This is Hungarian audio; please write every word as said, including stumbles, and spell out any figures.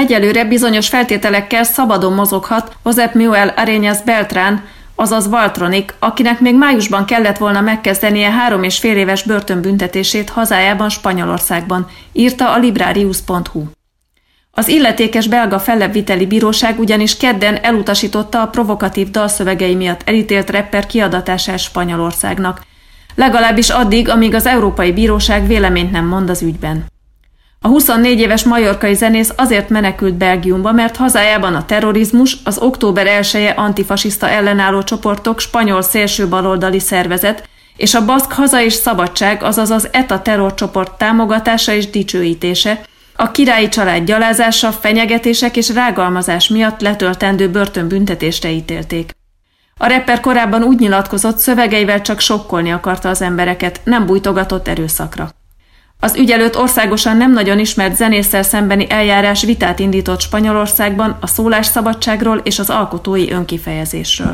egyelőre bizonyos feltételekkel szabadon mozoghat José Manuel Arenas Beltrán, azaz Valtronic, akinek még májusban kellett volna megkezdenie három és fél éves börtönbüntetését hazájában, Spanyolországban, írta a Librarius pont hu. Az illetékes belga fellebbviteli bíróság ugyanis kedden elutasította a provokatív dalszövegei miatt elítélt rapper kiadatását Spanyolországnak, legalábbis addig, amíg az Európai Bíróság véleményt nem mond az ügyben. A huszonnégy éves majorkai zenész azért menekült Belgiumba, mert hazájában a terrorizmus, az október elseje antifasiszta ellenálló csoportok spanyol szélső baloldali szervezet és a baszk haza és szabadság, azaz az é té á terrorcsoport támogatása és dicsőítése, a királyi család gyalázása, fenyegetések és rágalmazás miatt letöltendő börtönbüntetésre ítélték. A rapper korábban úgy nyilatkozott, szövegeivel csak sokkolni akarta az embereket, nem bújtogatott erőszakra. Az ügy előtt országosan nem nagyon ismert zenésszel szembeni eljárás vitát indított Spanyolországban a szólásszabadságról és az alkotói önkifejezésről.